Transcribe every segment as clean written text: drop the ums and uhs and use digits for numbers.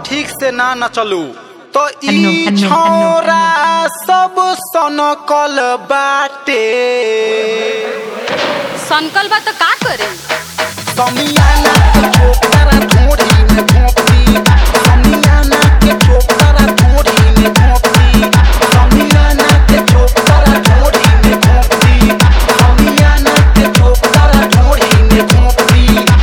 ठीक से ना नचलू तो ई छोरा सब सनकल बाटे। सनकल बा तो का करे? समियाना के चोकरा ढोरी में भोंकती, समियाना के चोकरा ढोरी में भोंकती, समियाना के चोकरा ढोरी में भोंकती, समियाना के चोकरा ढोरी में भोंकती।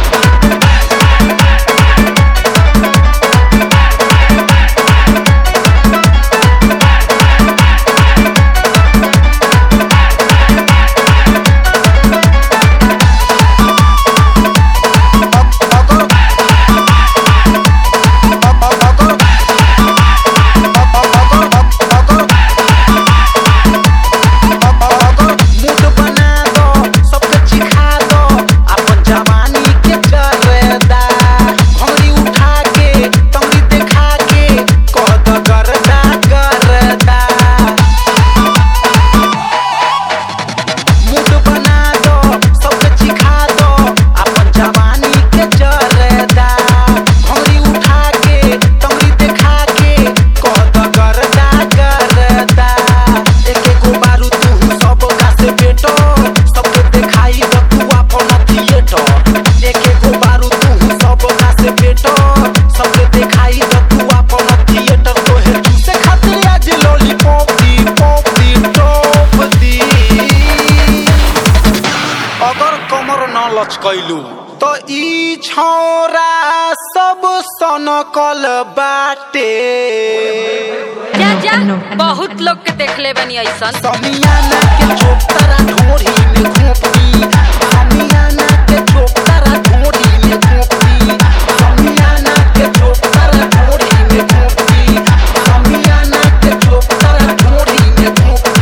कैलू तो ई छोरा सब सनकल बाटे। जा जा बहुत लोग के देखले बनी ऐसन। समियाना के चोकरा ढोरी में घोंपती, समियाना के चोकरा ढोरी में घोंपती, समियाना के चोकरा ढोरी में घोंपती, समियाना के चोकरा ढोरी में घोंपती।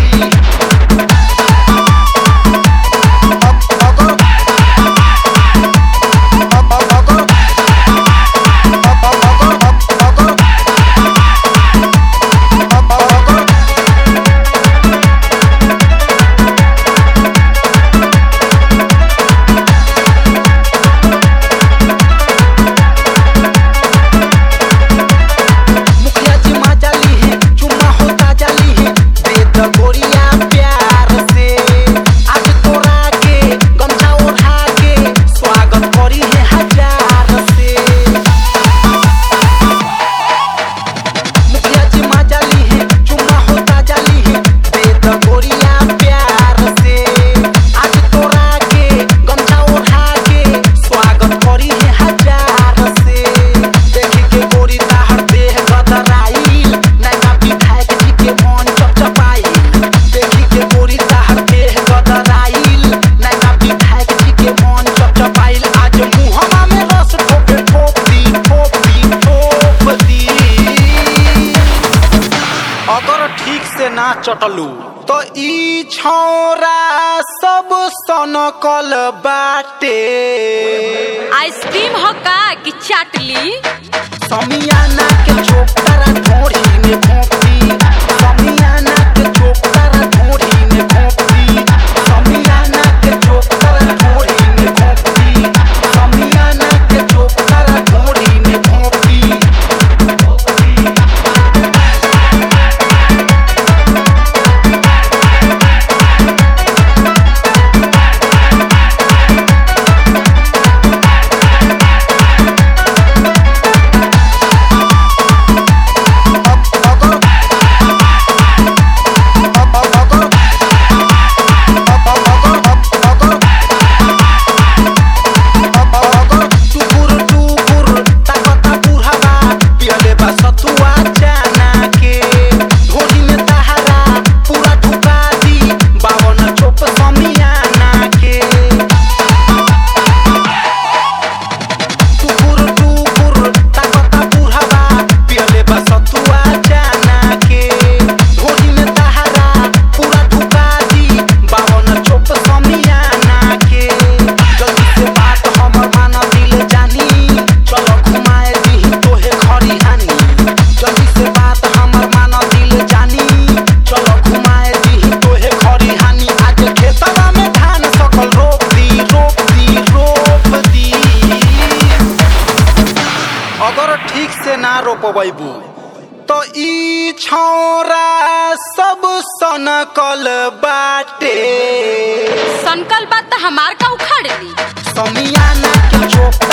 ना चटलू तो ई छोरा सब सनकल बाटे। आइसक्रीम हो का कि चाटली? समियाना के चोकरा ढोरी में भोंकती, समियाना के चोकरा ढोरी में भोंकती, समियाना के चोकरा ढोरी में भोंकती, समियाना के चोकरा ढोरी में भोंकती। अगर ठीक से ना रोपबू तो ई छौरा सब सनकल बाटे। सनकल बात तो हमार का उखाड़ ली। समियाना के चोप